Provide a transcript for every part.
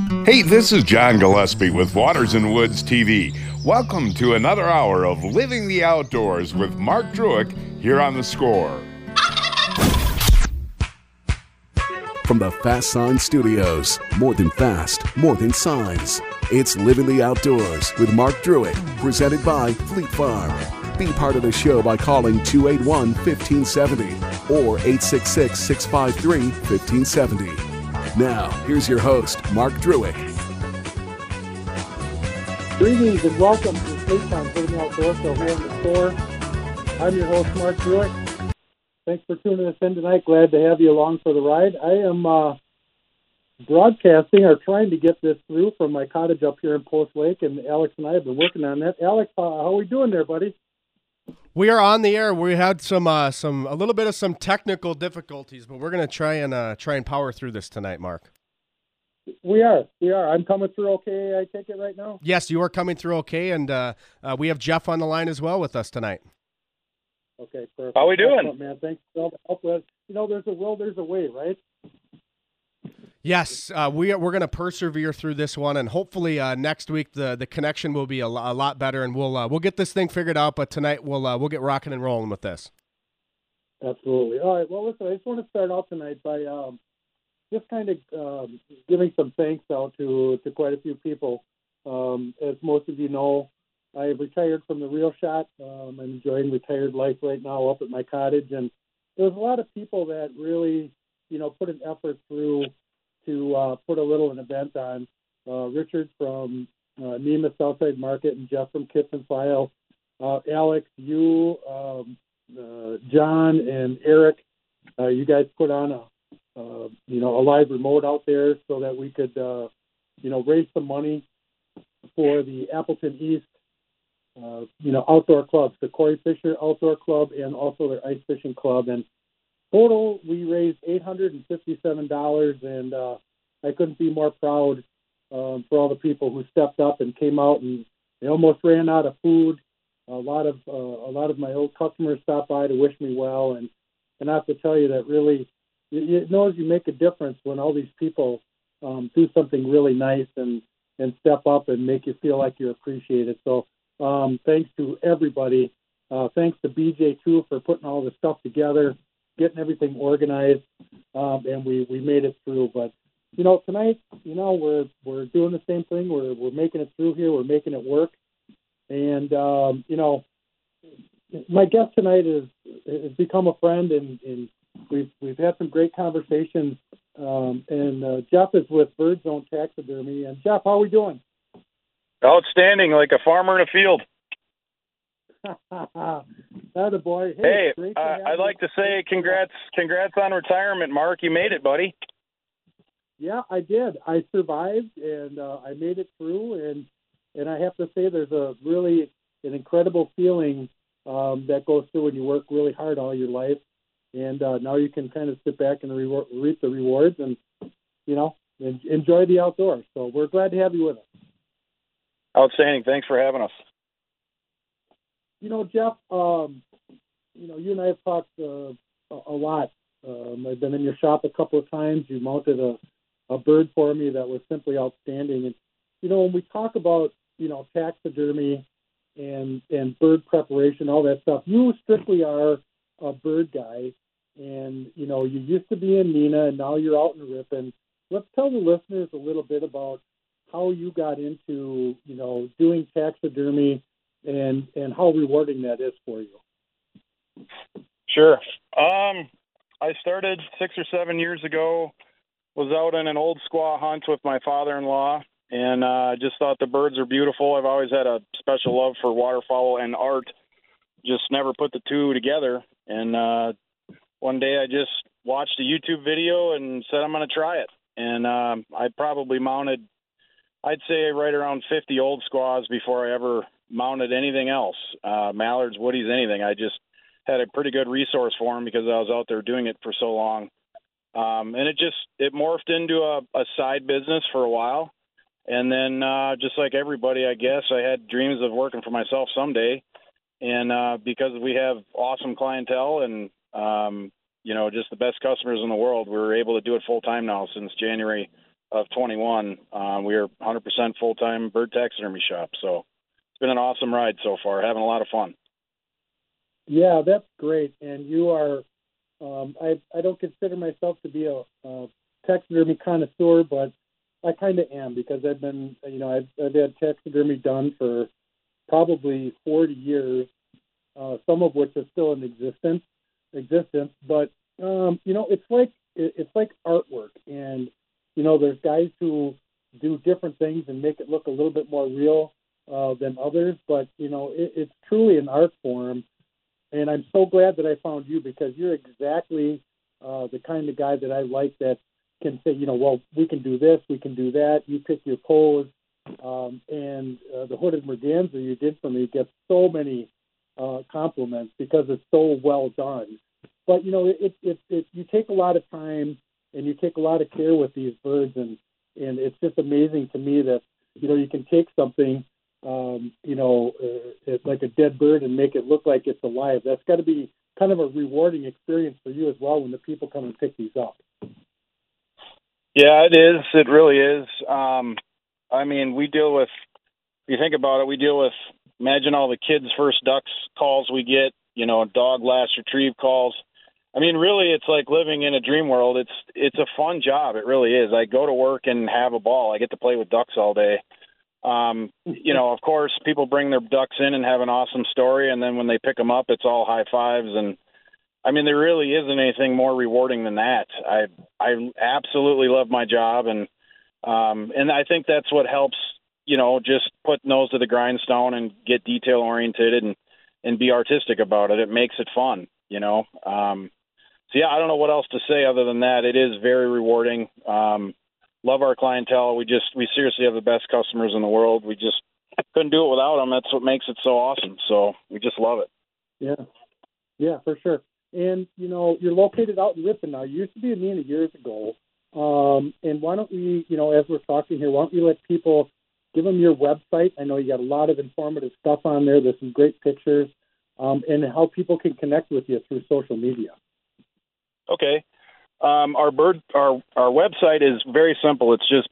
Hey, this is John Gillespie with Waters and Woods TV. Welcome to another hour of Living the Outdoors with Mark Druick here on The Score. From the Fast Signs Studios, more than fast, more than signs. It's Living the Outdoors with Mark Druick, presented by Fleet Farm. Be part of the show by calling 281-1570 or 866-653-1570. Now, here's your host, Mark Druick. Greetings and welcome to Fleet Farm Living the Outdoors Show here in The Score. I'm your host, Mark Druick. Thanks for tuning us in tonight. Glad to have you along for the ride. I am broadcasting or trying to get this through from my cottage up here in Post Lake, and Alex and I have been working on that. Alex, how are we doing there, buddy? We are on the air. We had some a little bit of some technical difficulties, but we're going to try and power through this tonight, Mark. We are. I'm coming through okay, I take it right now? Yes, you are coming through okay, and we have Jeff on the line as well with us tonight. Okay, perfect. How we doing? Excellent, man. Thanks for all the help with. There's a will, there's a way, right? Yes, we're going to persevere through this one, and hopefully next week the connection will be a lot better, and we'll get this thing figured out. But tonight we'll get rocking and rolling with this. Absolutely. All right. Well, listen, I just want to start off tonight by just kind of giving some thanks out to quite a few people. As most of you know, I have retired from the Real Shot. I'm enjoying retired life right now up at my cottage, and there's a lot of people that really, put an effort through to put a little event on. Richard from Nema Southside Market and Jeff from Kits and File, Alex, you, John, and Eric. You guys put on a live remote out there so that we could, raise some money for the Appleton East, outdoor clubs, the Corey Fisher Outdoor Club and also their ice fishing club. And total, we raised $857, and I couldn't be more proud for all the people who stepped up and came out, and they almost ran out of food. A lot of my old customers stopped by to wish me well, and I have to tell you that really, you make a difference when all these people do something really nice and step up and make you feel like you're appreciated. So thanks to everybody. Thanks to BJ too for putting all this stuff together, getting everything organized, and we made it through. But tonight, we're doing the same thing. We're making it through here. We're making it work. And my guest tonight has become a friend, and we've had some great conversations. And Jeff is with Bird Zone Taxidermy. And Jeff, how are we doing? Outstanding, like a farmer in a field. Atta boy. Hey, I'd like to say congrats on retirement, Mark. You made it, buddy. Yeah, I did. I survived, and I made it through. And I have to say, there's an incredible feeling that goes through when you work really hard all your life, and now you can kind of sit back and reap the rewards, and enjoy the outdoors. So we're glad to have you with us. Outstanding. Thanks for having us. Jeff, you and I have talked a lot. I've been in your shop a couple of times. You mounted a bird for me that was simply outstanding. And, when we talk about, taxidermy and bird preparation, all that stuff, you strictly are a bird guy. And, you used to be in Neenah, and now you're out in Ripon. Let's tell the listeners a little bit about how you got into, doing taxidermy and how rewarding that is for you. Sure. I started 6 or 7 years ago, was out on an old squaw hunt with my father-in-law, and I just thought the birds are beautiful. I've always had a special love for waterfowl and art, just never put the two together. And one day I just watched a YouTube video and said I'm going to try it. And I probably mounted, I'd say, right around 50 old squaws before I ever mounted anything else, mallards, woodies, anything. I just had a pretty good resource for them because I was out there doing it for so long. And it morphed into a side business for a while. And then just like everybody, I guess, I had dreams of working for myself someday. And because we have awesome clientele and, just the best customers in the world, we're able to do it full time now since January of 21, we are 100% full-time bird taxidermy shop. So it's been an awesome ride so far, having a lot of fun. Yeah, that's great. And you are, I don't consider myself to be a taxidermy connoisseur, but I kind of am, because I've been, I've had taxidermy done for probably 40 years, some of which are still in existence. But it's like artwork, and there's guys who do different things and make it look a little bit more real than others. But it's truly an art form, and I'm so glad that I found you, because you're exactly the kind of guy that I like, that can say, well, we can do this, we can do that. You pick your pose, and the hooded merganser you did for me gets so many compliments because it's so well done. But you take a lot of time and you take a lot of care with these birds, and it's just amazing to me that you can take something like a dead bird and make it look like it's alive. That's got to be kind of a rewarding experience for you as well when the people come and pick these up. Yeah, it is. It really is. We deal with, if you think about it, imagine all the kids' first ducks calls we get, dog last retrieve calls. Really, it's like living in a dream world. It's a fun job. It really is. I go to work and have a ball. I get to play with ducks all day. Of course, people bring their ducks in and have an awesome story, and then when they pick them up, it's all high fives. And there really isn't anything more rewarding than that. I absolutely love my job, and I think that's what helps. Just put nose to the grindstone and get detail oriented and be artistic about it. It makes it fun. So yeah, I don't know what else to say other than that. It is very rewarding. Love our clientele. We seriously have the best customers in the world. We just couldn't do it without them. That's what makes it so awesome. So we just love it. Yeah, for sure. And, you're located out in Ripon now. You used to be in Neenah years ago. And why don't we, as we're talking here, why don't you let people, give them your website? I know you got a lot of informative stuff on there. There's some great pictures, and how people can connect with you through social media. Okay. Our website is very simple. It's just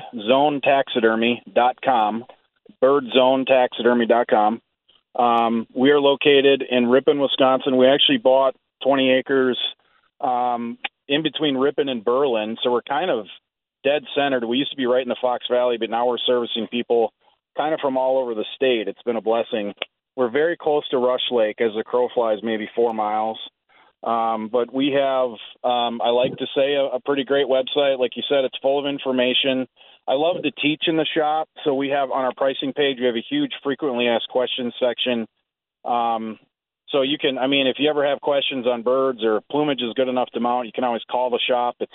birdzonetaxidermy.com, birdzonetaxidermy.com. We are located in Ripon, Wisconsin. We actually bought 20 acres in between Ripon and Berlin, so we're kind of dead centered. We used to be right in the Fox Valley, but now we're servicing people kind of from all over the state. It's been a blessing. We're very close to Rush Lake, as the crow flies, maybe 4 miles. But we have, I like to say, a pretty great website. Like you said, it's full of information. I love to teach in the shop. So we have on our pricing page, we have a huge frequently asked questions section. So you can, if you ever have questions on birds or plumage is good enough to mount, you can always call the shop. It's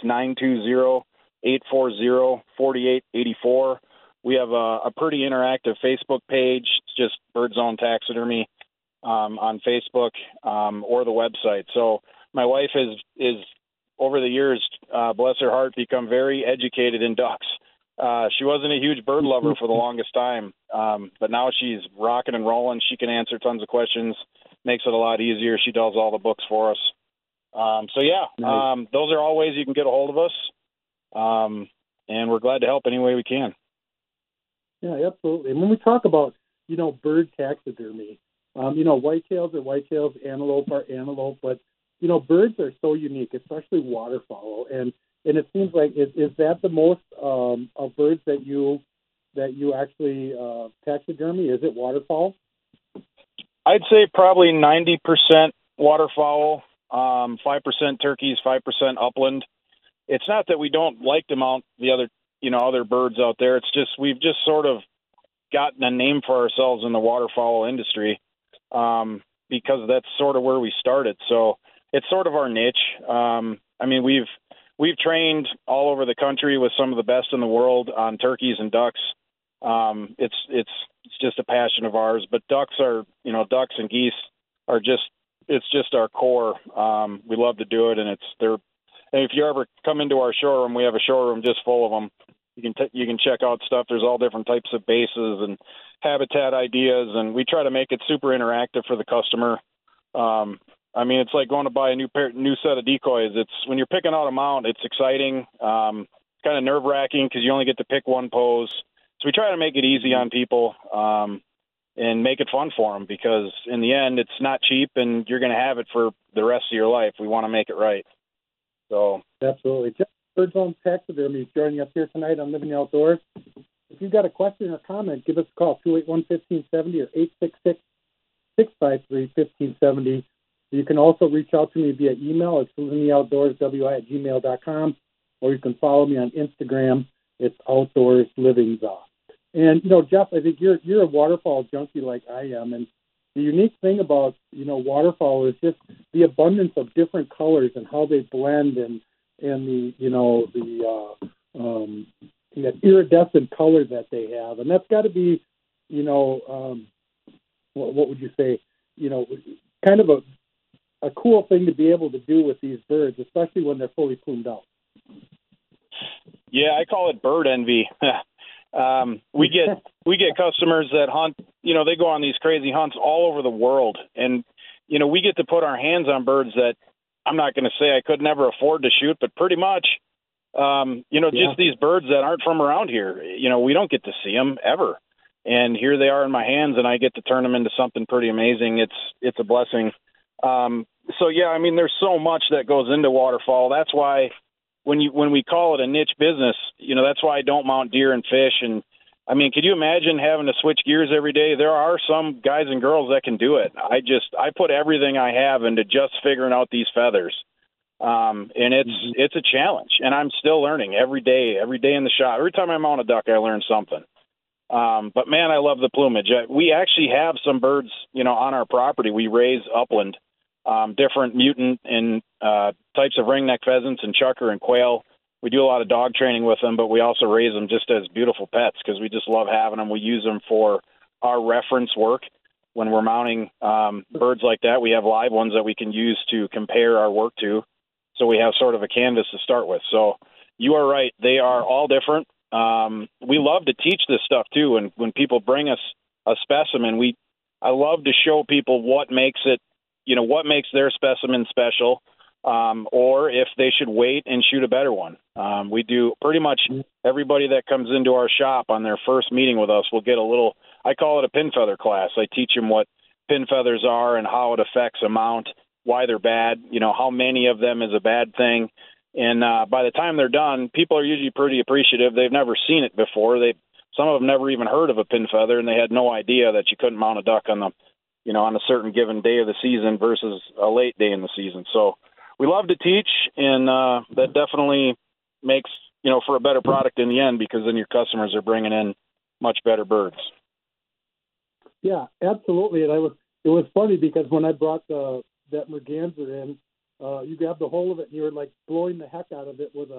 920-840-4884. We have a pretty interactive Facebook page. It's just Birdzone Taxidermy on Facebook or the website. So my wife is over the years, bless her heart, become very educated in ducks. She wasn't a huge bird lover for the longest time, but now she's rocking and rolling. She can answer tons of questions, makes it a lot easier. She does all the books for us. Nice. Those are all ways you can get a hold of us, and we're glad to help any way we can. Yeah, absolutely. And when we talk about, bird taxidermy, whitetails are whitetails, antelope are antelope, but, birds are so unique, especially waterfowl. And it seems like, is that the most of birds that you actually taxidermy? Is it waterfowl? I'd say probably 90% waterfowl, 5% turkeys, 5% upland. It's not that we don't like to mount the other birds out there. It's just we've just sort of gotten a name for ourselves in the waterfowl industry because that's sort of where we started. So it's sort of our niche. We've trained all over the country with some of the best in the world on turkeys and ducks. It's just a passion of ours. But ducks ducks and geese are it's just our core. We love to do it, and if you ever come into our showroom, we have a showroom just full of them. You can check out stuff. There's all different types of bases and habitat ideas, and we try to make it super interactive for the customer. It's like going to buy a new set of decoys. It's when you're picking out a mount, it's exciting. kind of nerve-wracking because you only get to pick one pose. So we try to make it easy on people and make it fun for them, because in the end, it's not cheap and you're going to have it for the rest of your life. We want to make it right. So Absolutely. Jeff Birdzone Taxidermy is joining us here tonight on Living the Outdoors. If you've got a question or comment, give us a call, 281-1570 or 866-653-1570. You can also reach out to me via email. It's livingtheoutdoorswi@gmail.com, or you can follow me on Instagram. It's Outdoors Living The. And, Jeff, I think you're a waterfowl junkie like I am, and the unique thing about, waterfowl is just the abundance of different colors and how they blend, and the iridescent color that they have. And that's got to be, what would you say, kind of a cool thing to be able to do with these birds, especially when they're fully plumed out. Yeah, I call it bird envy. We get customers that hunt, they go on these crazy hunts all over the world. And, we get to put our hands on birds that I'm not going to say I could never afford to shoot, but pretty much, just these birds that aren't from around here. We don't get to see them ever. And here they are in my hands, and I get to turn them into something pretty amazing. It's a blessing. There's so much that goes into waterfowl. That's why when we call it a niche business, that's why I don't mount deer and fish. And could you imagine having to switch gears every day? There are some guys and girls that can do it. I put everything I have into just figuring out these feathers. And it's a challenge, and I'm still learning every day in the shop. Every time I mount a duck, I learn something. But man, I love the plumage. We actually have some birds, on our property. We raise upland, different mutant and types of ringneck pheasants and chucker and quail. We do a lot of dog training with them, but we also raise them just as beautiful pets because we just love having them. We use them for our reference work. When we're mounting birds like that, we have live ones that we can use to compare our work to. So we have sort of a canvas to start with. So you are right. They are all different. We love to teach this stuff too. And when people bring us a specimen, I love to show people what makes it, what makes their specimen special, or if they should wait and shoot a better one. We do pretty much everybody that comes into our shop on their first meeting with us will get a little, I call it a pin feather class. I teach them what pin feathers are and how it affects a mount, why they're bad, how many of them is a bad thing. And by the time they're done, people are usually pretty appreciative. They've never seen it before. Some of them never even heard of a pin feather, and they had no idea that you couldn't mount a duck on on a certain given day of the season versus a late day in the season. So we love to teach, and that definitely makes, for a better product in the end, because then your customers are bringing in much better birds. Yeah, absolutely. And it was funny because when I brought that merganser in, you grabbed the whole of it and you were like blowing the heck out of it with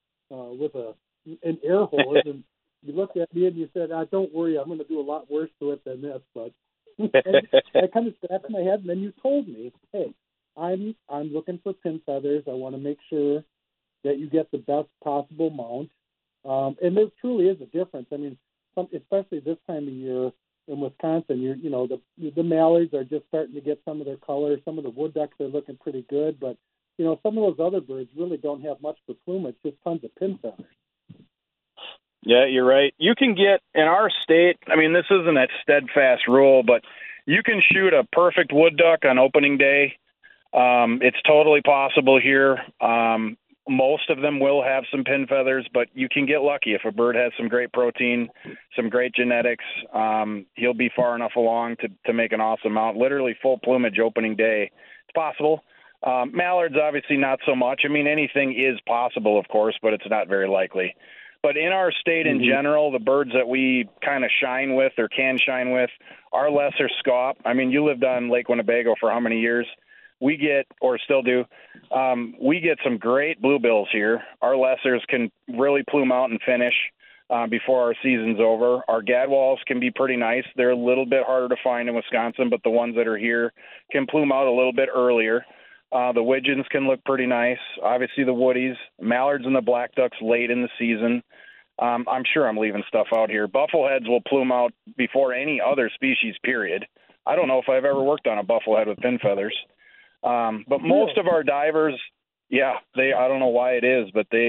an air hose, and you looked at me and you said, "Don't worry, I'm going to do a lot worse to it than this." But I kind of scratched my head, and then you told me, "Hey, I'm looking for pin feathers. I want to make sure that you get the best possible mount." And there truly is a difference. Especially this time of year in Wisconsin, the mallards are just starting to get some of their color. Some of the wood ducks are looking pretty good, but some of those other birds really don't have much for plumage, just tons of pin feathers. Yeah, you're right. You can get, in our state, this isn't a steadfast rule, but you can shoot a perfect wood duck on opening day. It's totally possible here. Most of them will have some pin feathers, but you can get lucky. If a bird has some great protein, some great genetics, he'll be far enough along to make an awesome mount. Literally full plumage opening day. It's possible. Mallards, obviously not so much. Anything is possible, of course, but it's not very likely. But in our state in general, the birds that we kind of shine with or can shine with are lesser scaup. You lived on Lake Winnebago for how many years? We get, or still do, we get some great bluebills here. Our lessers can really plume out and finish before our season's over. Our gadwalls can be pretty nice. They're a little bit harder to find in Wisconsin, but the ones that are here can plume out a little bit earlier. The widgeons can look pretty nice. Obviously the woodies, mallards and the black ducks late in the season. I'm sure I'm leaving stuff out here. Buffleheads will plume out before any other species, period. I don't know if I've ever worked on a bufflehead with pin feathers. But most of our divers, I don't know why it is, but they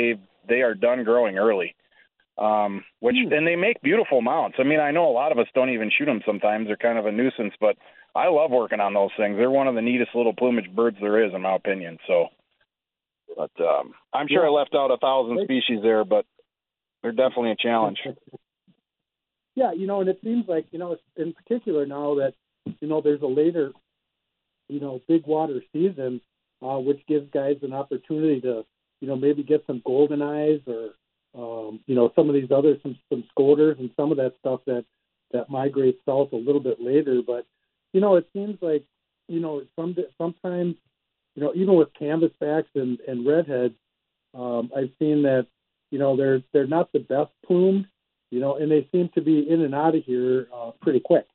they are done growing early. And they make beautiful mounts. I mean, I know a lot of us don't even shoot them sometimes. They're kind of a nuisance, but I love working on those things. They're one of the neatest little plumage birds there is, in my opinion. So, but I'm sure I left out 1,000 species there, but they're definitely a challenge. Yeah, and it seems like, in particular now that, there's a later, big water season, which gives guys an opportunity to, maybe get some golden eyes or, some of these other, some scoters and some of that stuff that migrates south a little bit later. But, it seems like, sometimes, even with canvasbacks and redheads, I've seen that, they're not the best plumed, and they seem to be in and out of here pretty quick.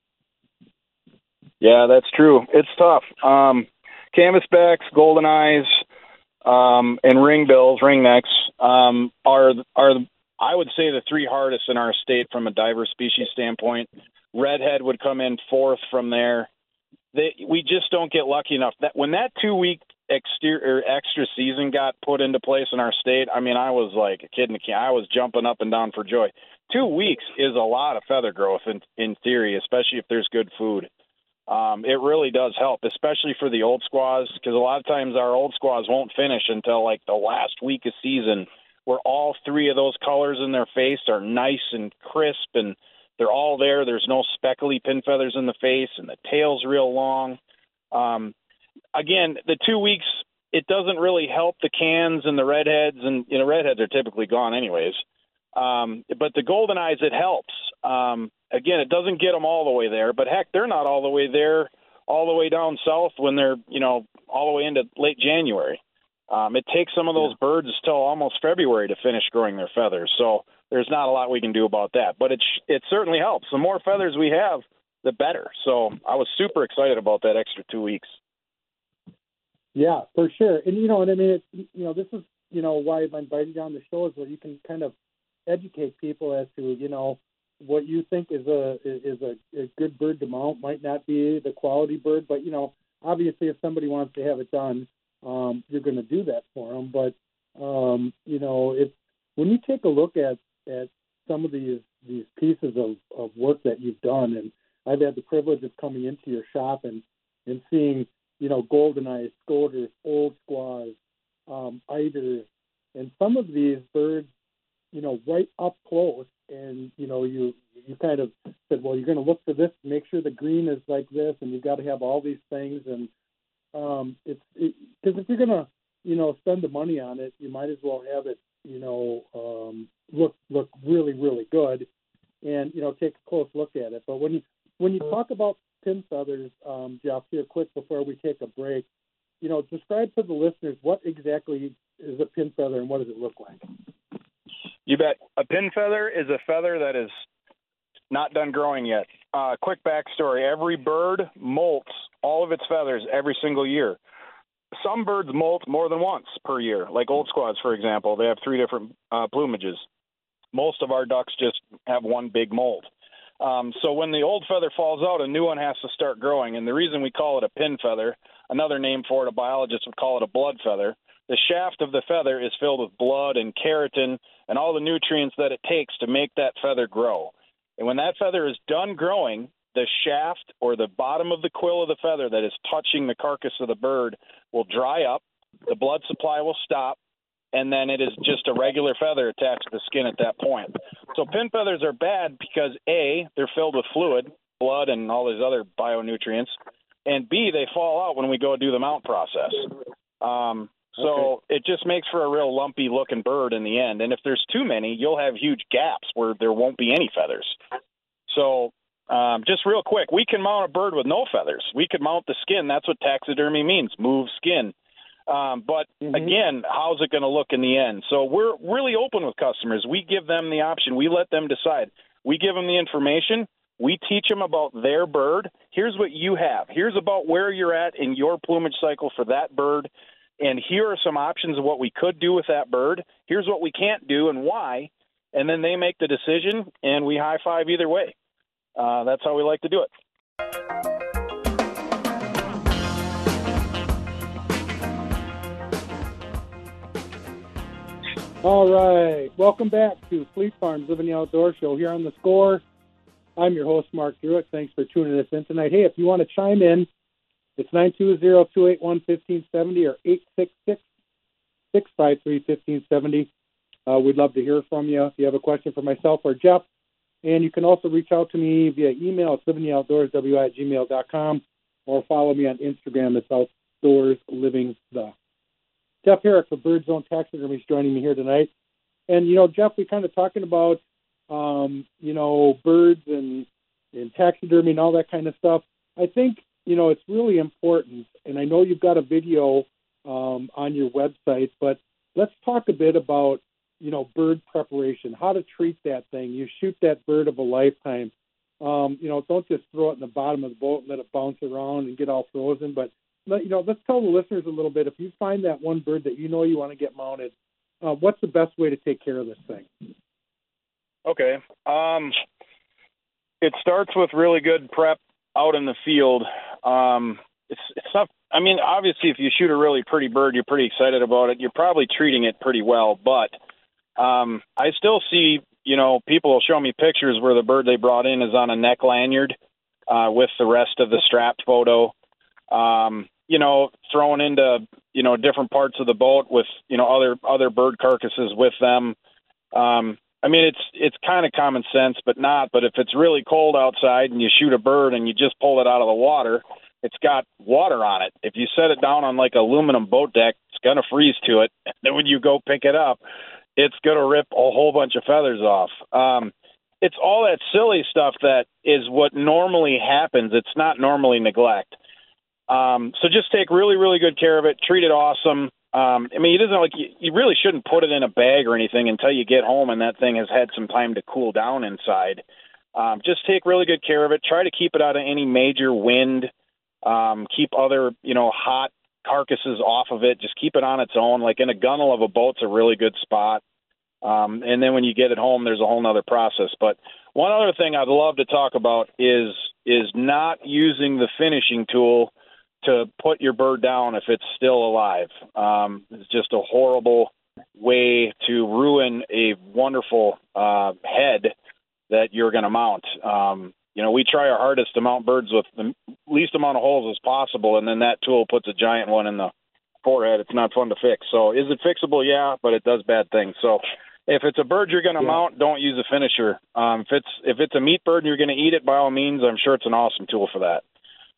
Yeah, that's true. It's tough. Canvasbacks, golden eyes, and ringnecks are I would say the three hardest in our state from a diverse species standpoint. Redhead would come in fourth from there. We just don't get lucky enough. That when that 2-week extra season got put into place in our state, I mean, I was like a kid in a can. I was jumping up and down for joy. 2 weeks is a lot of feather growth in theory, especially if there's good food. It really does help, especially for the old squaws, because a lot of times our old squaws won't finish until like the last week of season, where all three of those colors in their face are nice and crisp and they're all there. There's no speckly pin feathers in the face and the tail's real long. Again, the 2 weeks, it doesn't really help the cans and the redheads, and redheads are typically gone anyways. But the golden eyes, it helps. Again, it doesn't get them all the way there, but heck, they're not all the way there, all the way down south when they're, all the way into late January. It takes some of those birds till almost February to finish growing their feathers. So there's not a lot we can do about that, but it certainly helps. The more feathers we have, the better. So I was super excited about that extra 2 weeks. Yeah, for sure. And, and I mean, this is, why I'm inviting you on the show is where you can kind of educate people as to, what you think is a good bird to mount might not be the quality bird, but, obviously if somebody wants to have it done, you're going to do that for them. But, it's, when you take a look at some of these pieces of work that you've done, and I've had the privilege of coming into your shop and seeing, golden eyes, scoters, old squaws, eiders, and some of these birds, right up close. And, you kind of said, well, you're going to look for this, make sure the green is like this, and you've got to have all these things. And because if you're going to, spend the money on it, you might as well have it, look really, really good, and, take a close look at it. But when you talk about pin feathers, Jeff, here quick before we take a break, describe to the listeners what exactly is a pin feather and what does it look like? You bet. A pin feather is a feather that is not done growing yet. Quick backstory. Every bird molts all of its feathers every single year. Some birds molt more than once per year, like old squaws, for example. They have 3 different plumages. Most of our ducks just have one big molt. So when the old feather falls out, a new one has to start growing. And the reason we call it a pin feather, another name for it, a biologist would call it a blood feather. The shaft of the feather is filled with blood and keratin and all the nutrients that it takes to make that feather grow. And when that feather is done growing, the shaft or the bottom of the quill of the feather that is touching the carcass of the bird will dry up, the blood supply will stop, and then it is just a regular feather attached to the skin at that point. So pin feathers are bad because A, they're filled with fluid, blood, and all these other bionutrients, and B, they fall out when we go do the mount process. So it just makes for a real lumpy looking bird in the end. And if there's too many, you'll have huge gaps where there won't be any feathers. So just real quick, we can mount a bird with no feathers. We could mount the skin. That's what taxidermy means, move skin. But again, how's it going to look in the end? So we're really open with customers. We give them the option. We let them decide. We give them the information. We teach them about their bird. Here's what you have. Here's about where you're at in your plumage cycle for that bird. And here are some options of what we could do with that bird. Here's what we can't do and why. And then they make the decision, and we high five either way. That's how we like to do it. All right. Welcome back to Fleet Farm's Living the Outdoors show here on The Score. I'm your host, Mark Druitt. Thanks for tuning us in tonight. Hey, if you want to chime in, it's 920-281-1570 or 866-653-1570. We'd love to hear from you if you have a question for myself or Jeff. And you can also reach out to me via email at livingtheoutdoorsw@gmail.com or follow me on Instagram. It's outdoorslivingthe. Jeff Herrick for Bird Zone Taxidermy is joining me here tonight. And, Jeff, we kind of talking about, birds and taxidermy and all that kind of stuff. I think, it's really important, and I know you've got a video on your website, but let's talk a bit about, bird preparation, how to treat that thing. You shoot that bird of a lifetime. Don't just throw it in the bottom of the boat and let it bounce around and get all frozen, but let's tell the listeners a little bit. If you find that one bird that you want to get mounted, what's the best way to take care of this thing? Okay. It starts with really good prep out in the field. It's not. I mean, obviously, if you shoot a really pretty bird, you're pretty excited about it. You're probably treating it pretty well. But I still see, people will show me pictures where the bird they brought in is on a neck lanyard with the rest of the strapped photo. Thrown into, different parts of the boat with, other bird carcasses with them. It's kind of common sense, but not. But if it's really cold outside and you shoot a bird and you just pull it out of the water, it's got water on it. If you set it down on like aluminum boat deck, it's going to freeze to it. And then when you go pick it up, it's going to rip a whole bunch of feathers off. It's all that silly stuff that is what normally happens. It's not normally neglect. So just take really, really good care of it. Treat it awesome. It isn't like you really shouldn't put it in a bag or anything until you get home and that thing has had some time to cool down inside. Just take really good care of it. Try to keep it out of any major wind. Keep other, hot carcasses off of it. Just keep it on its own. Like in a gunnel of a boat's a really good spot. And then when you get it home, there's a whole nother process. But one other thing I'd love to talk about is not using the finishing tool to put your bird down if it's still alive. It's just a horrible way to ruin a wonderful head that you're going to mount. We try our hardest to mount birds with the least amount of holes as possible, and then that tool puts a giant one in the forehead. It's not fun to fix. So is it fixable? Yeah, but it does bad things. So if it's a bird you're going to mount, don't use a finisher. If it's a meat bird and you're going to eat it, by all means, I'm sure it's an awesome tool for that.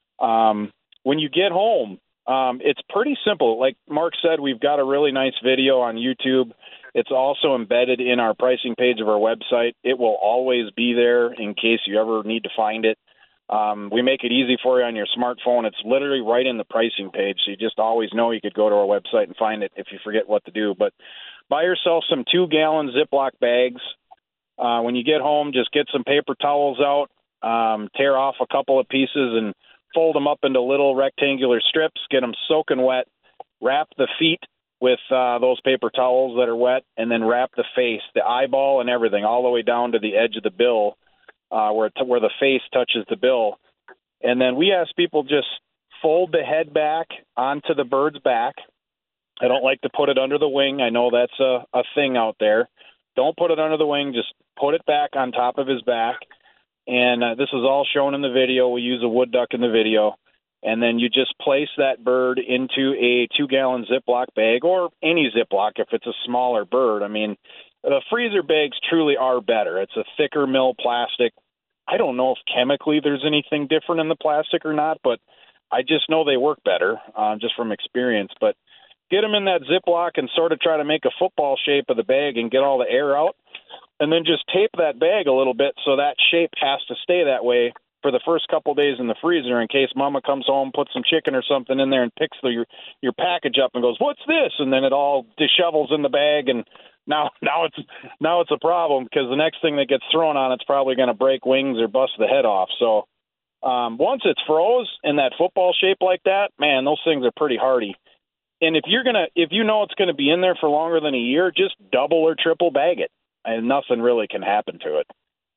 When you get home, it's pretty simple. Like Mark said, we've got a really nice video on YouTube. It's also embedded in our pricing page of our website. It will always be there in case you ever need to find it. We make it easy for you on your smartphone. It's literally right in the pricing page, so you just always know you could go to our website and find it if you forget what to do. But buy yourself some 2-gallon Ziploc bags. When you get home, just get some paper towels out, tear off a couple of pieces, and fold them up into little rectangular strips, get them soaking wet, wrap the feet with those paper towels that are wet, and then wrap the face, the eyeball and everything, all the way down to the edge of the bill where the face touches the bill. And then we ask people just fold the head back onto the bird's back. I don't like to put it under the wing. I know that's a thing out there. Don't put it under the wing. Just put it back on top of his back. And this is all shown in the video. We use a wood duck in the video. And then you just place that bird into a 2-gallon Ziploc bag, or any Ziploc if it's a smaller bird. I mean, the freezer bags truly are better. It's a thicker mill plastic. I don't know if chemically there's anything different in the plastic or not, but I just know they work better just from experience. But get them in that Ziploc and sort of try to make a football shape of the bag and get all the air out. And then just tape that bag a little bit so that shape has to stay that way for the first couple days in the freezer in case Mama comes home, puts some chicken or something in there and picks your package up and goes, "What's this?" And then it all dishevels in the bag, and now it's a problem because the next thing that gets thrown on it's probably going to break wings or bust the head off. So once it's froze in that football shape like that, man, those things are pretty hardy. And if you know it's going to be in there for longer than a year, just double or triple bag it, and nothing really can happen to it.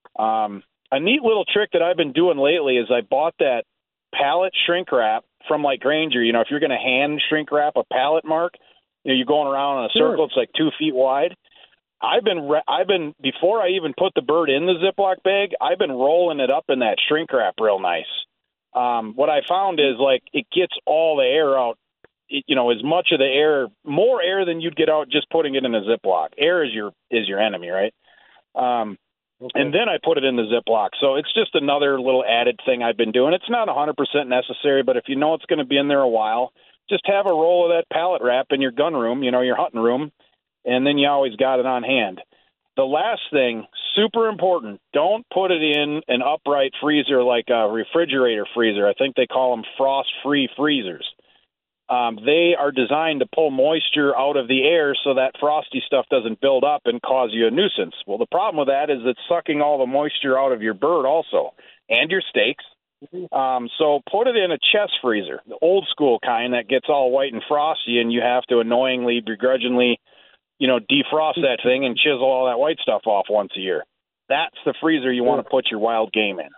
A neat little trick that I've been doing lately is I bought that pallet shrink wrap from like Grainger. You know, if you're going to hand shrink wrap a pallet, Mark, you're going around in a circle. It's like 2 feet wide. I've been before I even put the bird in the Ziploc bag, I've been rolling it up in that shrink wrap real nice. What I found is like it gets all the air out. As much of the air, more air than you'd get out just putting it in a Ziploc. Air is your enemy, right? Okay. And then I put it in the Ziploc. So it's just another little added thing I've been doing. It's not 100% necessary, but if you know it's going to be in there a while, just have a roll of that pallet wrap in your gun room, your hunting room, and then you always got it on hand. The last thing, super important, don't put it in an upright freezer like a refrigerator freezer. I think they call them frost-free freezers. They are designed to pull moisture out of the air so that frosty stuff doesn't build up and cause you a nuisance. Well, the problem with that is it's sucking all the moisture out of your bird also, and your steaks. So put it in a chest freezer, the old school kind that gets all white and frosty, and you have to annoyingly, begrudgingly, defrost that thing and chisel all that white stuff off once a year. That's the freezer you want to put your wild game in.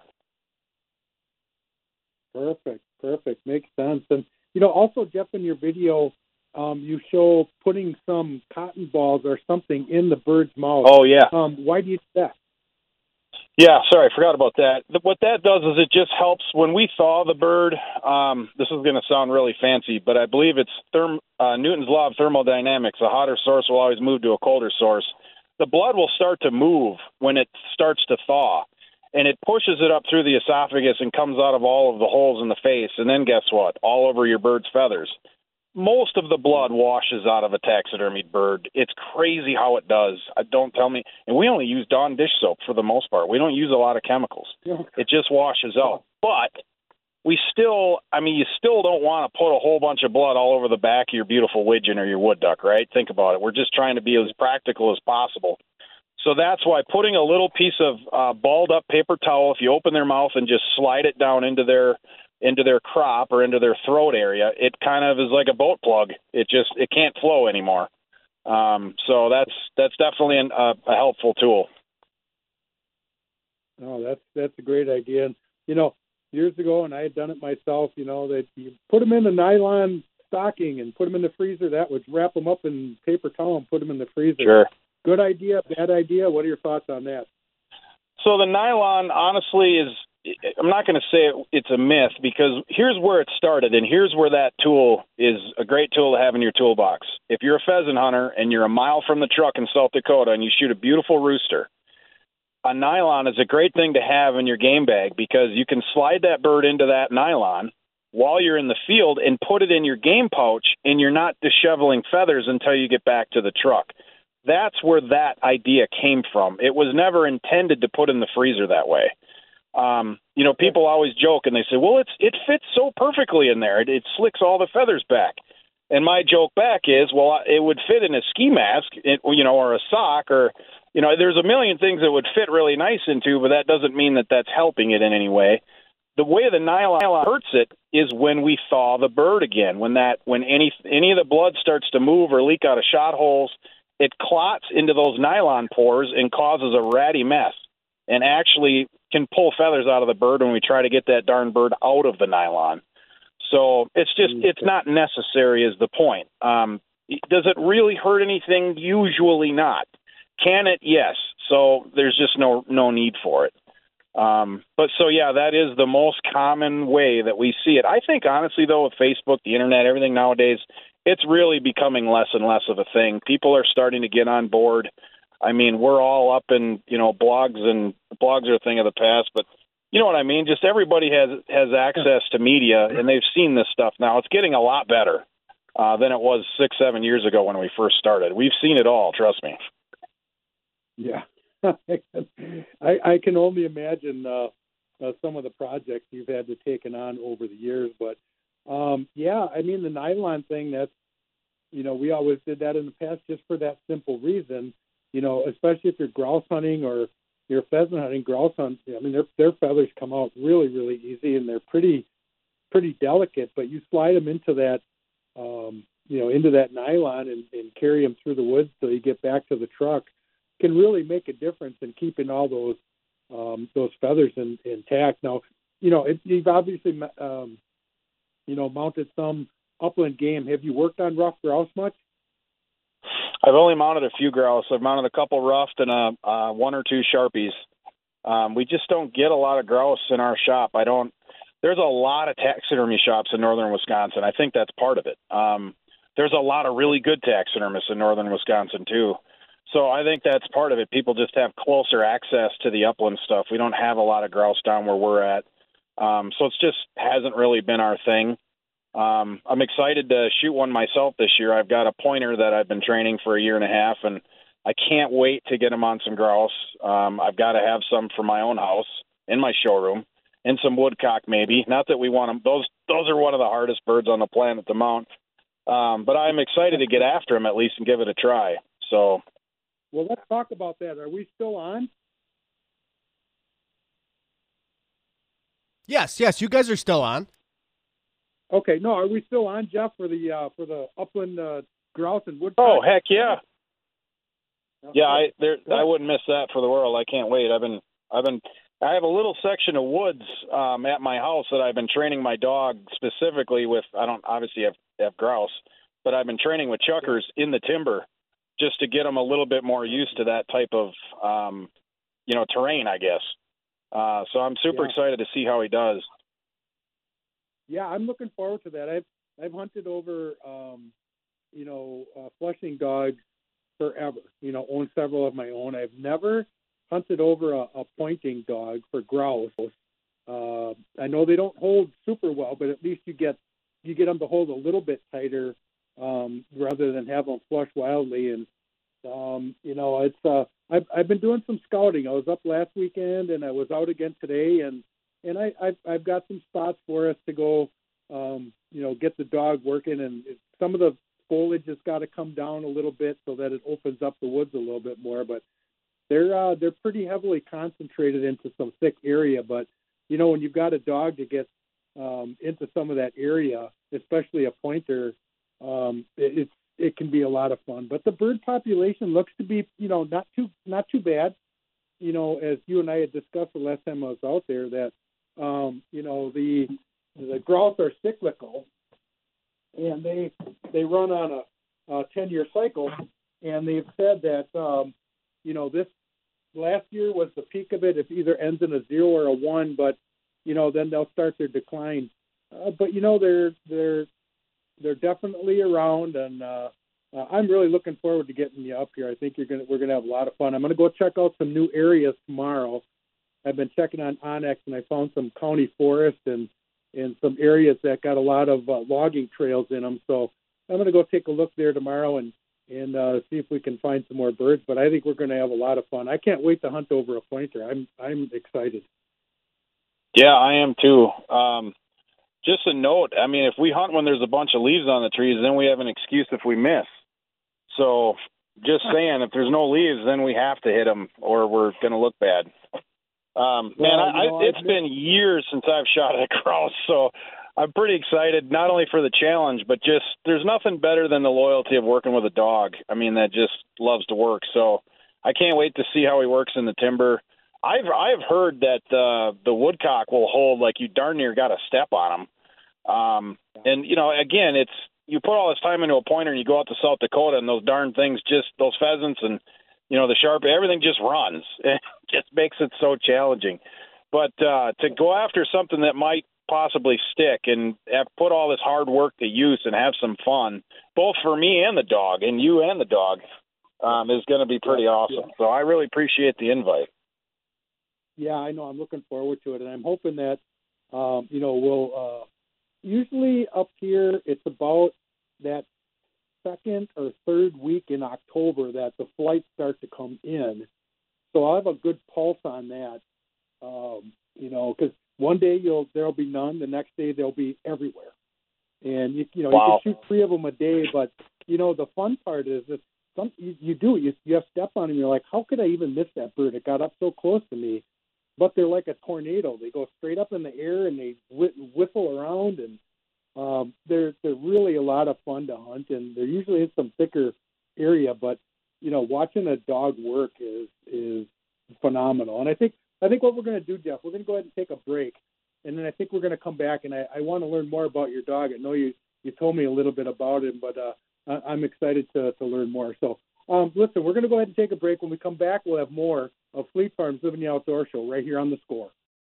Perfect. Makes sense. And, also, Jeff, in your video, you show putting some cotton balls or something in the bird's mouth. Oh, yeah. Why do you do that? Yeah, sorry, I forgot about that. What that does is it just helps when we thaw the bird. This is going to sound really fancy, but I believe it's Newton's law of thermodynamics. A hotter source will always move to a colder source. The blood will start to move when it starts to thaw, and it pushes it up through the esophagus and comes out of all of the holes in the face. And then guess what? All over your bird's feathers. Most of the blood washes out of a taxidermied bird. It's crazy how it does. Don't tell me. And we only use Dawn dish soap for the most part. We don't use a lot of chemicals. It just washes out. But you still don't want to put a whole bunch of blood all over the back of your beautiful widgeon or your wood duck, right? Think about it. We're just trying to be as practical as possible. So that's why putting a little piece of balled up paper towel, if you open their mouth and just slide it down into their crop or into their throat area, it kind of is like a boat plug. It can't flow anymore. So that's definitely a helpful tool. Oh, that's a great idea. And, years ago, and I had done it myself, that you put them in a nylon stocking and put them in the freezer. That would wrap them up in paper towel and put them in the freezer. Sure. Good idea, bad idea? What are your thoughts on that? So the nylon, honestly, I'm not going to say it's a myth, because here's where it started, and here's where that tool is a great tool to have in your toolbox. If you're a pheasant hunter and you're a mile from the truck in South Dakota and you shoot a beautiful rooster, a nylon is a great thing to have in your game bag, because you can slide that bird into that nylon while you're in the field and put it in your game pouch, and you're not disheveling feathers until you get back to the truck. That's where that idea came from. It was never intended to put in the freezer that way. People always joke and they say, well, it fits so perfectly in there. It slicks all the feathers back. And my joke back is, well, it would fit in a ski mask, or a sock, or, there's a million things that would fit really nice into, but that doesn't mean that that's helping it in any way. The way the nylon hurts it is when we thaw the bird again. When any of the blood starts to move or leak out of shot holes, it clots into those nylon pores and causes a ratty mess, and actually can pull feathers out of the bird when we try to get that darn bird out of the nylon. So it's not necessary is the point. Does it really hurt anything? Usually not. Can it? Yes. So there's just no need for it. But that is the most common way that we see it. I think honestly though, with Facebook, the internet, everything nowadays, it's really becoming less and less of a thing. People are starting to get on board. I mean, we're all up in, blogs, and blogs are a thing of the past, but you know what I mean? Just everybody has access to media, and they've seen this stuff now. It's getting a lot better than it was 6-7 years ago when we first started. We've seen it all, trust me. Yeah. I can only imagine some of the projects you've had to take on over the years, but the nylon thing, that's, we always did that in the past just for that simple reason, especially if you're grouse hunting or you're pheasant hunting. Grouse hunt, their feathers come out really, really easy, and they're pretty delicate, but you slide them into that, into that nylon and carry them through the woods till you get back to the truck, can really make a difference in keeping all those feathers intact. Now, you've obviously, mounted some upland game. Have you worked on ruffed grouse much? I've only mounted a few grouse. I've mounted a couple ruffed and one or two Sharpies. We just don't get a lot of grouse in our shop. There's a lot of taxidermy shops in northern Wisconsin. I think that's part of it. There's a lot of really good taxidermists in northern Wisconsin too. So I think that's part of it. People just have closer access to the upland stuff. We don't have a lot of grouse down where we're at. So it's just hasn't really been our thing. I'm excited to shoot one myself this year. I've got a pointer that I've been training for a year and a half, and I can't wait to get him on some grouse. I've got to have some for my own house in my showroom, and some woodcock maybe. Not that we want them. Those are one of the hardest birds on the planet to mount. But I'm excited to get after them at least and give it a try. So, well, let's talk about that. Are we still on? Yes, you guys are still on. Okay, no, are we still on, Jeff, for the upland grouse and woodcock? Oh, heck yeah. Yeah, I wouldn't miss that for the world. I can't wait. I have a little section of woods at my house that I've been training my dog specifically with. I don't obviously have grouse, but I've been training with chuckers in the timber just to get them a little bit more used to that type of terrain, I guess. So I'm super excited to see how he does. Yeah, I'm looking forward to that. I've hunted over flushing dogs forever. Own several of my own. I've never hunted over a pointing dog for grouse. I know they don't hold super well, but at least you get them to hold a little bit tighter rather than have them flush wildly. And I've been doing some scouting. I was up last weekend and I was out again today, and I've got some spots for us to go, get the dog working, and some of the foliage has got to come down a little bit so that it opens up the woods a little bit more. But they're pretty heavily concentrated into some thick area. But when you've got a dog to get into some of that area, especially a pointer, it can be a lot of fun. But the bird population looks to be not too bad. As you and I had discussed the last time I was out there, that the grouse are cyclical, and they run on a 10-year cycle, and they've said that this last year was the peak of it. It either ends in a 0 or a 1, but then they'll start their decline. But they're definitely around, and I'm really looking forward to getting you up here. I think we're gonna have a lot of fun. I'm gonna go check out some new areas tomorrow. I've been checking on Onyx, and I found some county forest and some areas that got a lot of logging trails in them. So I'm gonna go take a look there tomorrow and see if we can find some more birds. But I think we're gonna have a lot of fun. I can't wait to hunt over a pointer. I'm excited. Yeah, I am too. Just a note, if we hunt when there's a bunch of leaves on the trees, then we have an excuse if we miss. So just saying, if there's no leaves, then we have to hit them or we're going to look bad. It's been years since I've shot at a grouse, so I'm pretty excited, not only for the challenge, but just there's nothing better than the loyalty of working with a dog. That just loves to work. So I can't wait to see how he works in the timber. I've heard that the woodcock will hold like you darn near got to step on him. Again, it's you put all this time into a pointer and you go out to South Dakota and those darn things, just those pheasants and the sharp, everything just runs. It just makes it so challenging. But to go after something that might possibly stick and have put all this hard work to use and have some fun, both for me and the dog, and you and the dog, is going to be pretty awesome. So I really appreciate the invite. Yeah, I know. I'm looking forward to it, and I'm hoping that we'll usually up here it's about that second or third week in October that the flights start to come in. So I'll have a good pulse on that, because one day there'll be none, the next day they'll be everywhere, and you can shoot 3 of them a day. But the fun part is that you have step on them, you're like, how could I even miss that bird? It got up so close to me. But they're like a tornado. They go straight up in the air and they whiffle around, and they're really a lot of fun to hunt. And they're usually in some thicker area, but watching a dog work is phenomenal. And I think what we're going to do, Jeff, we're going to go ahead and take a break, and then I think we're going to come back. And I want to learn more about your dog. I know you told me a little bit about him, but I'm excited to learn more. So Listen, we're going to go ahead and take a break. When we come back, we'll have more of Fleet Farm's Living the Outdoor Show right here on The Score.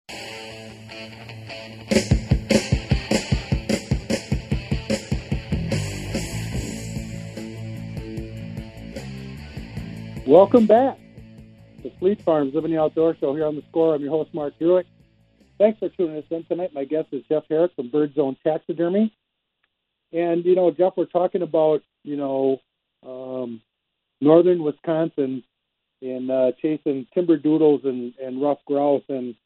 Welcome back to Fleet Farm's Living the Outdoor Show here on The Score. I'm your host, Mark Druick. Thanks for tuning us in tonight. My guest is Jeff Herrick from Bird Zone Taxidermy. And, Jeff, we're talking about, northern Wisconsin and chasing timber doodles and rough grouse. And,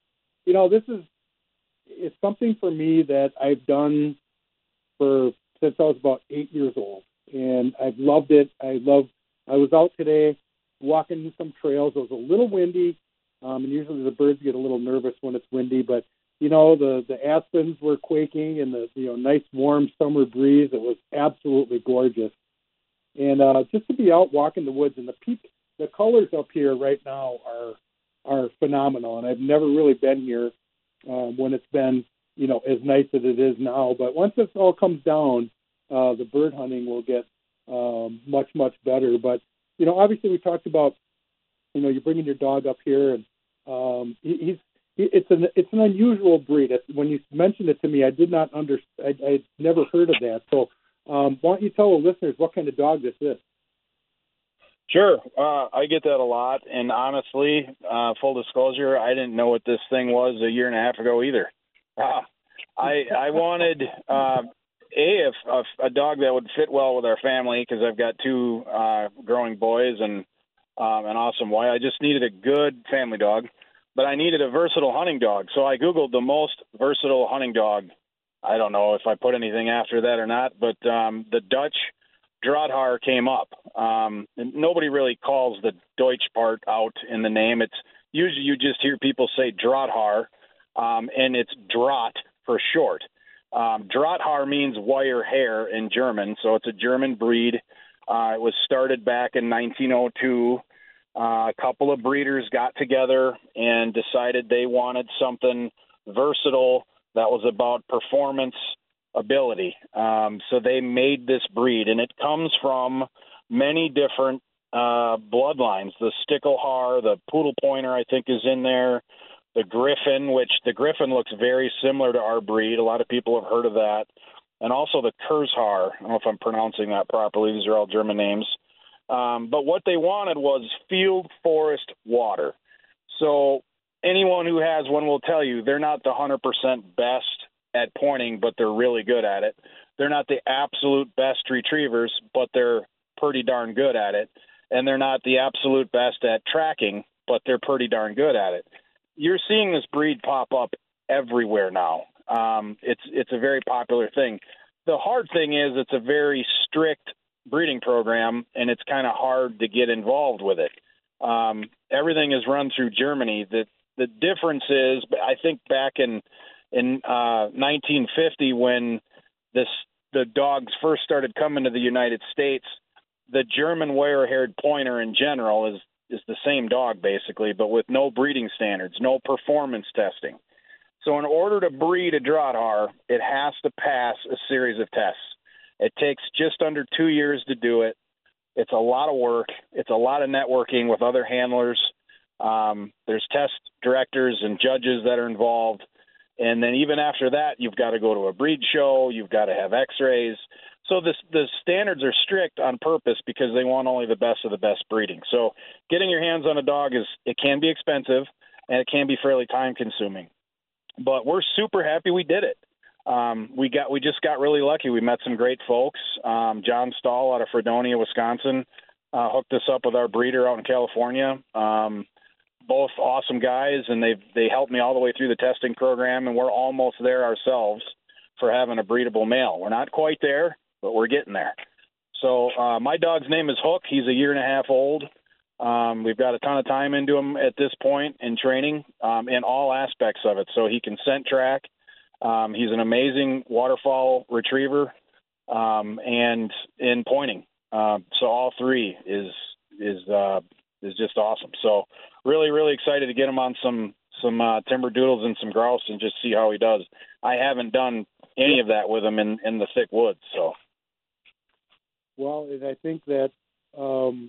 it's something for me that I've done since I was about 8 years old. And I've loved it. I was out today walking some trails. It was a little windy. And usually the birds get a little nervous when it's windy, but the aspens were quaking and the nice warm summer breeze. It was absolutely gorgeous. And just to be out walking the woods, and the colors up here right now are phenomenal. And I've never really been here when it's been as nice as it is now. But once this all comes down, the bird hunting will get much, much better. But obviously we talked about you're bringing your dog up here, and it's an unusual breed. When you mentioned it to me, I did not understand. I'd never heard of that. So why don't you tell the listeners what kind of dog this is? Sure. I get that a lot. And honestly, full disclosure, I didn't know what this thing was a year and a half ago either. I wanted a dog that would fit well with our family, because I've got two growing boys and an awesome wife. I just needed a good family dog, but I needed a versatile hunting dog. So I Googled the most versatile hunting dog. I don't know if I put anything after that or not, but the Dutch Drahthaar came up. And nobody really calls the Deutsch part out in the name. It's usually you just hear people say Drahthaar, and it's Draht for short. Drahthaar means wire hair in German, so it's a German breed. It was started back in 1902. A couple of breeders got together and decided they wanted something versatile that was about performance ability. So they made this breed, and it comes from many different bloodlines. The Stickelhaar, the Poodle Pointer, I think, is in there. The Griffin, which the Griffin looks very similar to our breed. A lot of people have heard of that. And also the Kurzhaar. I don't know if I'm pronouncing that properly. These are all German names. But what they wanted was field, forest, water. So anyone who has one will tell you they're not the 100% best at pointing, but they're really good at it. They're not the absolute best retrievers, but they're pretty darn good at it. And they're not the absolute best at tracking, but they're pretty darn good at it. You're seeing this breed pop up everywhere now. It's a very popular thing. The hard thing is it's a very strict breeding program, and it's kind of hard to get involved with it. Everything is run through Germany. The difference is, I think back in 1950 when the dogs first started coming to the United States, the German wire-haired pointer in general is the same dog basically, but with no breeding standards, no performance testing. So in order to breed a Drahthaar, it has to pass a series of tests. It takes just under 2 years to do it. It's a lot of work. It's a lot of networking with other handlers. There's test directors and judges that are involved. And then even after that, you've got to go to a breed show. You've got to have x-rays. So the standards are strict on purpose because they want only the best of the best breeding. So getting your hands on a dog it can be expensive, and it can be fairly time consuming. But we're super happy we did it. We just got really lucky. We met some great folks. John Stahl out of Fredonia, Wisconsin, hooked us up with our breeder out in California. Both awesome guys, and they helped me all the way through the testing program, and we're almost there ourselves for having a breedable male. We're not quite there, but we're getting there. So my dog's name is Hook. He's a year and a half old. We've got a ton of time into him at this point in training in all aspects of it. So he can scent track. He's an amazing waterfowl retriever and in pointing. So all three is just awesome. So really, really excited to get him on some timber doodles and some grouse and just see how he does. I haven't done any of that with him in the thick woods. So. Well, and I think that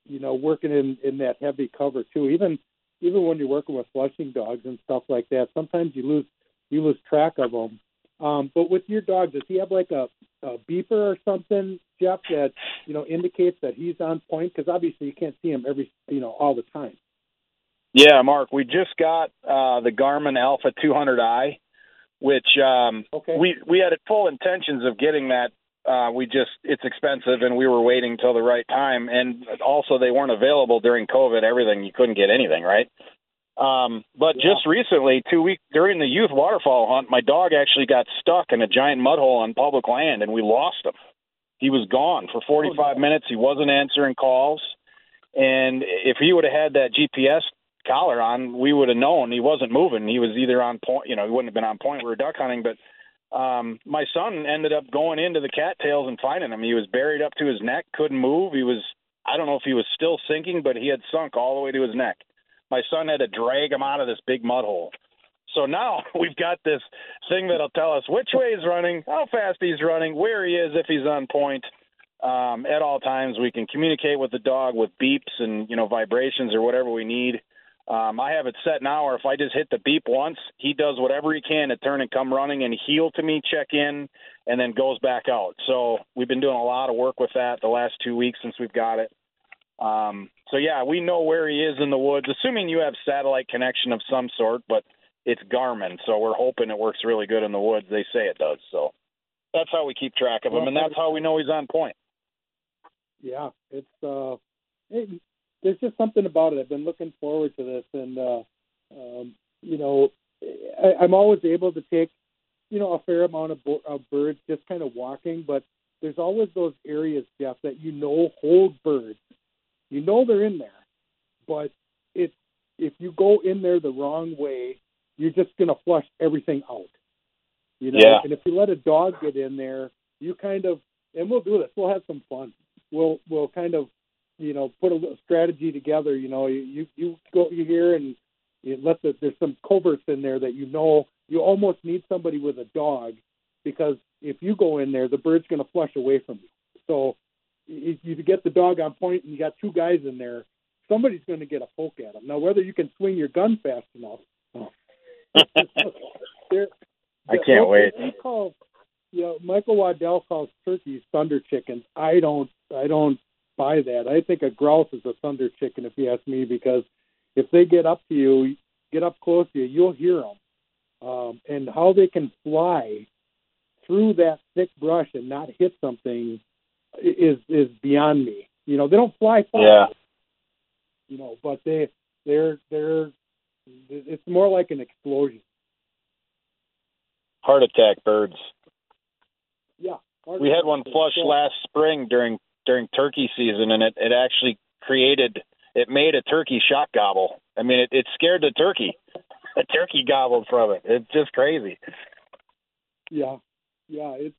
working in that heavy cover too. Even when you're working with flushing dogs and stuff like that, sometimes you lose track of them. But with your dog, does he have like a beeper or something, Jeff, that indicates that he's on point? Because obviously you can't see him all the time. Yeah, Mark, we just got the Garmin Alpha 200i, which we had full intentions of getting that. It's expensive, and we were waiting till the right time. And also, they weren't available during COVID. Everything, you couldn't get anything, right? But just recently, 2 weeks during the youth waterfowl hunt, my dog actually got stuck in a giant mud hole on public land, and we lost him. He was gone for 45 minutes. He wasn't answering calls. And if he would have had that GPS collar on, we would have known he wasn't moving. He was either on point, he wouldn't have been on point. We were duck hunting, but my son ended up going into the cattails and finding him. He was buried up to his neck, couldn't move. I don't know if he was still sinking, but he had sunk all the way to his neck. My son had to drag him out of this big mud hole. So now we've got this thing that'll tell us which way he's running, how fast he's running, where he is, if he's on point. At all times, we can communicate with the dog with beeps and, vibrations or whatever we need. I have it set now, or if I just hit the beep once, he does whatever he can to turn and come running and heel to me, check in, and then goes back out. So we've been doing a lot of work with that the last 2 weeks since we've got it. So yeah, we know where he is in the woods, assuming you have satellite connection of some sort, but it's Garmin, so we're hoping it works really good in the woods. They say it does. So that's how we keep track of him, and that's how we know he's on point. Yeah, there's just something about it. I've been looking forward to this, and I'm always able to take a fair amount of birds just kind of walking, but there's always those areas, Jeff, that hold birds. They're in there, but if you go in there the wrong way, you're just going to flush everything out. Yeah. And if you let a dog get in there, you kind of, and we'll do this. We'll have some fun. We'll kind of, put a little strategy together. You go here and there's some coverts in there that you almost need somebody with a dog, because if you go in there, the bird's going to flush away from you. So if you get the dog on point and you got two guys in there, somebody's going to get a poke at them. Now, whether you can swing your gun fast enough, I can't wait. Michael Waddell calls turkeys thunder chickens. I don't buy that. I think a grouse is a thunder chicken, if you ask me, because if they get up to you, get up close to you, you'll hear them. And how they can fly through that thick brush and not hit something is beyond me. They don't fly far. Yeah. But they're it's more like an explosion. Heart attack birds. Yeah. We had one flush last spring during turkey season, and it actually made a turkey shock gobble. I mean, it scared the turkey. The turkey gobbled from it. It's just crazy. Yeah. It's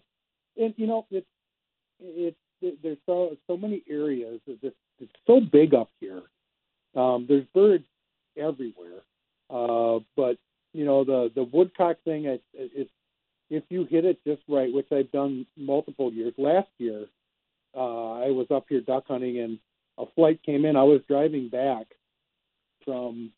there's so many areas. It's so big up here. There's birds everywhere. But the woodcock thing, it's if you hit it just right, which I've done multiple years. Last year, I was up here duck hunting, and a flight came in. I was driving back from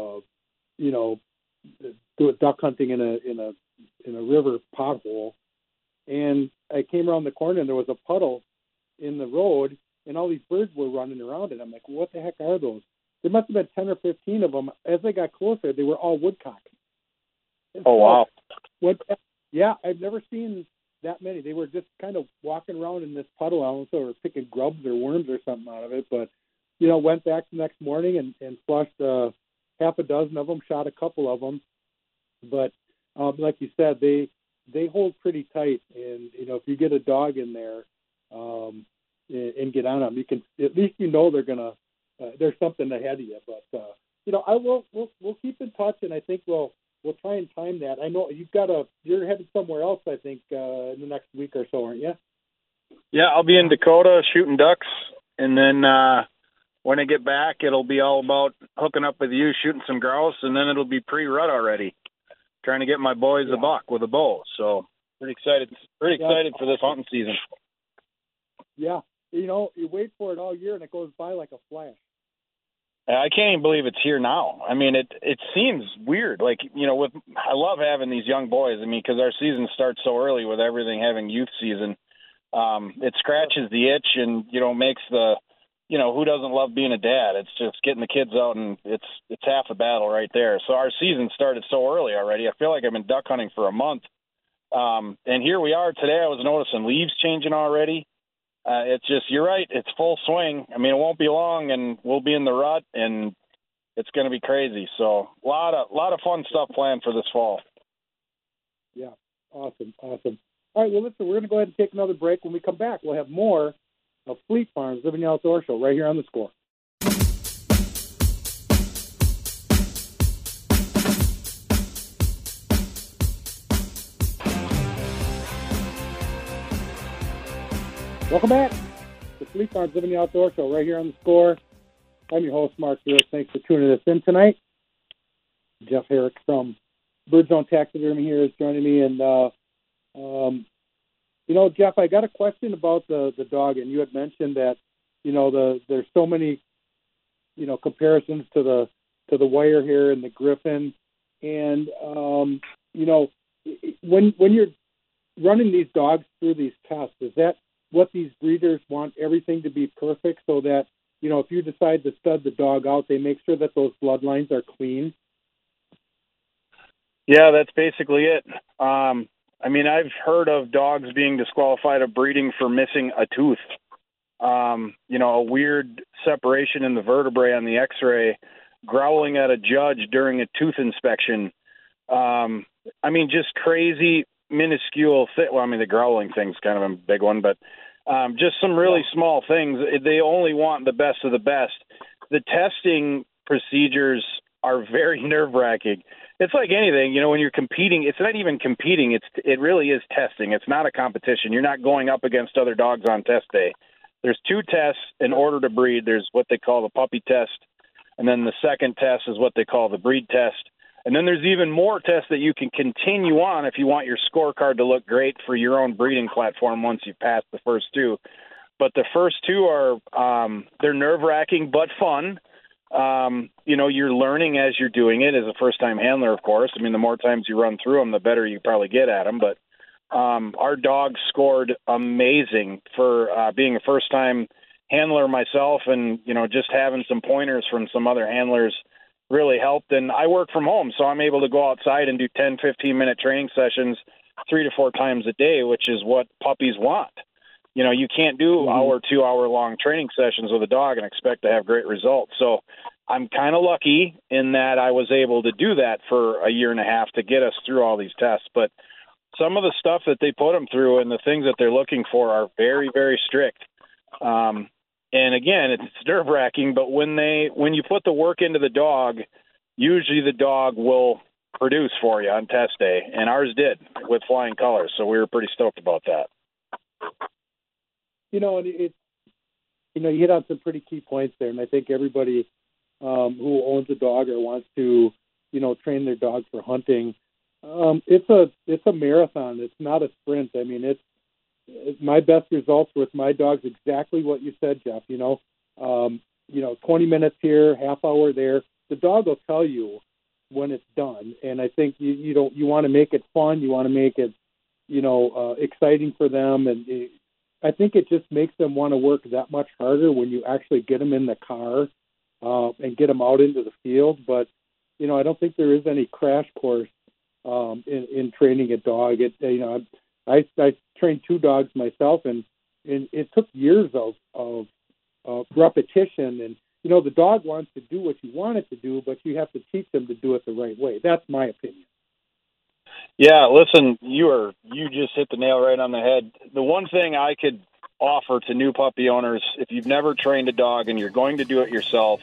duck hunting in a river pothole, and I came around the corner and there was a puddle in the road, and all these birds were running around it. I'm like, what the heck are those? There must have been 10 or 15 of them. As I got closer, they were all woodcock. Oh, wow. Yeah, I've never seen that many. They were just kind of walking around in this puddle. I don't know if they were picking grubs or worms or something out of it, but, went back the next morning and flushed half a dozen of them, shot a couple of them. But like you said, they hold pretty tight. And, if you get a dog in there and get on them, you can, at least they're going to, there's something ahead of you. But, we'll keep in touch, and I think we'll try and time that. I know you're headed somewhere else, I think, in the next week or so, aren't you? Yeah, I'll be in Dakota shooting ducks, and then when I get back, it'll be all about hooking up with you, shooting some grouse, and then it'll be pre-rut already, trying to get my boys a buck with a bow. So pretty excited for this hunting season. Yeah, you wait for it all year and it goes by like a flash. I can't even believe it's here now. I mean, it seems weird. Like, I love having these young boys. I mean, because our season starts so early with everything having youth season. It scratches the itch and, makes who doesn't love being a dad? It's just getting the kids out, and it's half the battle right there. So our season started so early already. I feel like I've been duck hunting for a month. And here we are today. I was noticing leaves changing already. It's just, you're right. It's full swing. I mean, it won't be long and we'll be in the rut and it's going to be crazy. So a lot of fun stuff planned for this fall. Yeah. Awesome. All right. Well, listen, we're going to go ahead and take another break. When we come back, we'll have more of Fleet Farm's Living the Outdoor Show right here on The Score. Welcome back to Fleet Farm's Living the Outdoor Show right here on The Score. I'm your host, Mark Lewis. Thanks for tuning us in tonight. Jeff Herrick from Birdzone Taxidermy here is joining me. And, Jeff, I got a question about the dog, and you had mentioned that, there's so many, comparisons to the wire hair and the Griffin. And, when you're running these dogs through these tests, is that what these breeders want everything to be perfect so that, if you decide to stud the dog out, they make sure that those bloodlines are clean? Yeah, that's basically it. I've heard of dogs being disqualified of breeding for missing a tooth. A weird separation in the vertebrae on the x-ray, growling at a judge during a tooth inspection. Just crazy, minuscule the growling thing's kind of a big one, but just some really small things. They only want the best of the best. The testing procedures are very nerve-wracking. It's like anything, when you're competing, it's not even competing. It really is testing. It's not a competition. You're not going up against other dogs on test day. There's 2 tests in order to breed. There's what they call the puppy test, and then the second test is what they call the breed test. And then there's even more tests that you can continue on if you want your scorecard to look great for your own breeding platform once you've passed the first 2. But the first 2 are they're nerve-wracking but fun. You're learning as you're doing it as a first-time handler, of course. I mean, the more times you run through them, the better you probably get at them. But our dog scored amazing for being a first-time handler myself, and, just having some pointers from some other handlers really helped. And I work from home, so I'm able to go outside and do 10, 15-minute training sessions 3 to 4 times a day, which is what puppies want. You can't do hour, 2-hour-long training sessions with a dog and expect to have great results. So I'm kind of lucky in that I was able to do that for a year and a half to get us through all these tests. But some of the stuff that they put them through and the things that they're looking for are very, very strict. And again, it's nerve-wracking, but when you put the work into the dog, usually the dog will produce for you on test day, and ours did with flying colors. So we were pretty stoked about that. You hit on some pretty key points there, and I think everybody who owns a dog or wants to, train their dog for hunting, it's a marathon. It's not a sprint. I mean, it's my best results with my dogs exactly what you said, Jeff. 20 minutes here, half hour there. The dog will tell you when it's done, and I think you want to make it fun. You want to make it exciting for them, and I think it just makes them want to work that much harder when you actually get them in the car and get them out into the field. But I don't think there is any crash course in training a dog. I trained 2 dogs myself, and it took years of repetition. And the dog wants to do what you want it to do, but you have to teach them to do it the right way. That's my opinion. Yeah, listen, you just hit the nail right on the head. The one thing I could offer to new puppy owners, if you've never trained a dog and you're going to do it yourself,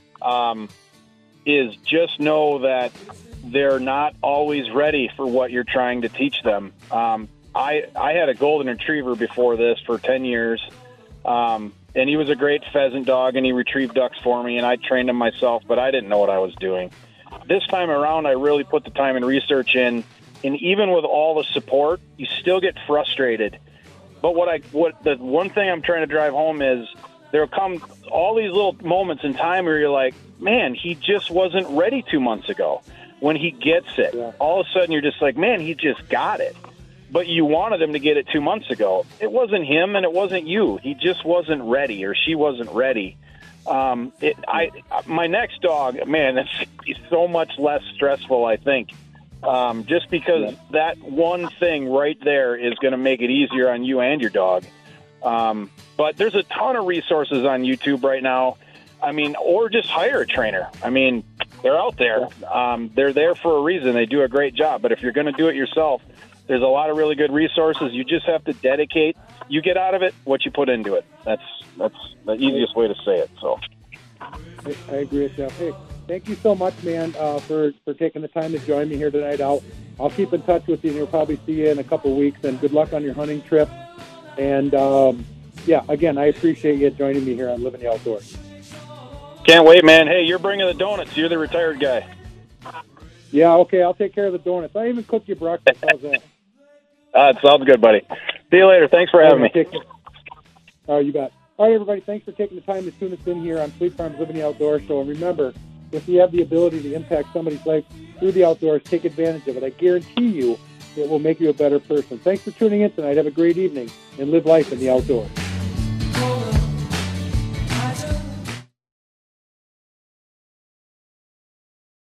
is just know that they're not always ready for what you're trying to teach them. I had a golden retriever before this for 10 years, and he was a great pheasant dog, and he retrieved ducks for me, and I trained him myself, but I didn't know what I was doing. This time around, I really put the time and research in, and even with all the support, you still get frustrated. But the one thing I'm trying to drive home is there'll come all these little moments in time where you're like, man, he just wasn't ready 2 months ago. When he gets it, all of a sudden you're just like, man, he just got it. But you wanted him to get it 2 months ago. It wasn't him and it wasn't you. He just wasn't ready, or she wasn't ready. My next dog, man, it's so much less stressful, I think. Just because that one thing right there is going to make it easier on you and your dog. But there's a ton of resources on YouTube right now. I mean, or just hire a trainer. I mean, they're out there. They're there for a reason. They do a great job. But if you're going to do it yourself, there's a lot of really good resources. You just have to dedicate. You get out of it what you put into it. That's the easiest way to say it. So, I agree with you. Hey, thank you so much, man, for taking the time to join me here tonight. I'll keep in touch with you, and we'll probably see you in a couple of weeks. And good luck on your hunting trip. And again, I appreciate you joining me here on Living the Outdoors. Can't wait, man. Hey, you're bringing the donuts. You're the retired guy. Yeah, okay. I'll take care of the donuts. I even cook you breakfast. How's that? It sounds good, buddy. See you later. Thanks for having me. You bet. All right, everybody. Thanks for taking the time to tune us in here on Fleet Farm's Living the Outdoors Show. And remember, if you have the ability to impact somebody's life through the outdoors, take advantage of it. I guarantee you it will make you a better person. Thanks for tuning in tonight. Have a great evening and live life in the outdoors.